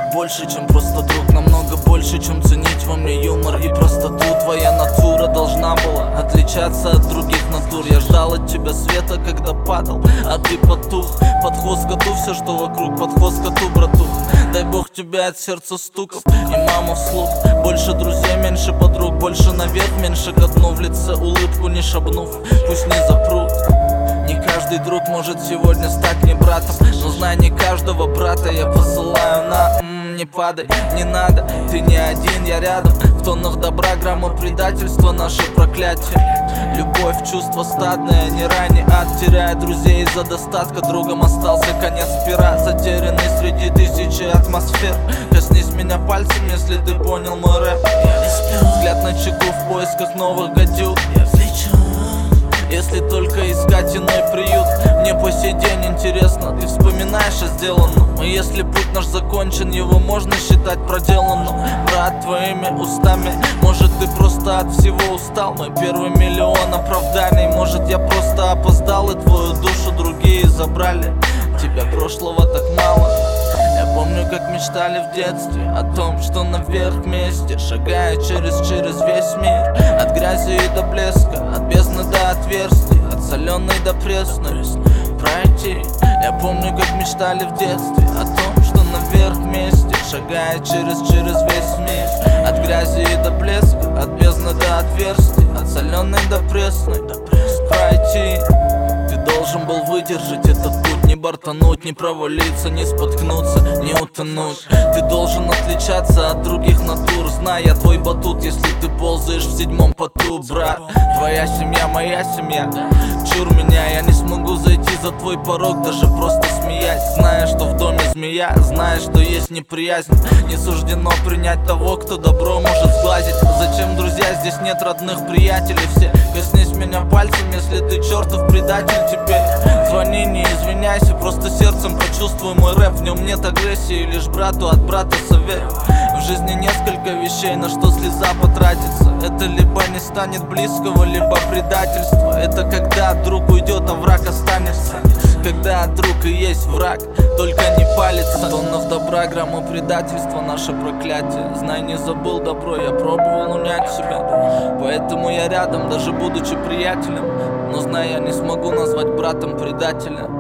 больше, чем просто друг, намного больше, чем ценить во мне юмор и простоту. Твоя натура должна была отличаться от других натур. Я ждал от тебя света, когда падал, а ты потух. Под хвост коту все, что вокруг, под хвост коту, братух. Дай бог тебя от сердца стуков и мама вслух. Больше друзей, меньше подруг, больше наверх, меньше ко дну. В лице улыбку не шабнув, пусть не запрут. Не каждый друг может сегодня стать мне братом, но знай, не каждого брата я посылаю на не падай, не надо, ты не один, я рядом. В тоннах добра грамма предательства, наше проклятие. Любовь, чувство стадное, не рай, не ад. Теряя друзей из-за достатка, другом остался конец пера. Затерянный среди тысячи атмосфер. Коснись меня пальцем, если ты понял мой рэп. Я не сплю, взгляд на чеку в поисках новых гадюк. Я взлечу, если только искать иной приют. Мне по сей день интересно, ты вспоминаешь о сделанном. И если путь наш закончен, его можно считать проделанным. Брат, твоими устами, может ты просто от всего устал. Мой первый миллион оправданий, может я просто опоздал. И твою душу другие забрали, тебя прошлого так мало. Я помню, как мечтали в детстве о том, что наверх вместе, шагая через весь мир. От грязи и до блеска, от бездны до отверстий, от соленой до пресной пройти. Я помню, как мечтали в детстве о том, что наверх вместе, шагая через весь мир. От грязи и до блеска, от бездны до отверстий, от соленой до пресной пройти. Ты должен был выдержать этот путь, не бортануть, не провалиться, не споткнуться, не утонуть. Ты должен отличаться от других натур, зная твой батут, если ты ползаешь в седьмом поту, брат. Твоя семья, моя семья, чур меня, я не смогу зайти за твой порог, даже просто смеясь. Зная, что в доме змея, зная, что есть неприязнь. Не суждено принять того, кто добро может сглазить. Зачем, друзья, здесь нет родных приятелей все. Коснись меня пальцем, если ты чертов предатель теперь. Звони, не извиняйся, просто сердцем почувствуй мой рэп. В нем нет агрессии, лишь брату от брата совет. В жизни несколько вещей, на что слеза потратится. Это либо не станет близкого, либо предательство. Это когда друг уйдет, а враг останется. Когда друг и есть враг, только не палится. Тоннов добра, грамма предательства, наше проклятие. Знай, не забыл добро, я пробовал унять себя. Поэтому я рядом, даже будучи приятелем. Но знай, я не смогу назвать братом предателя.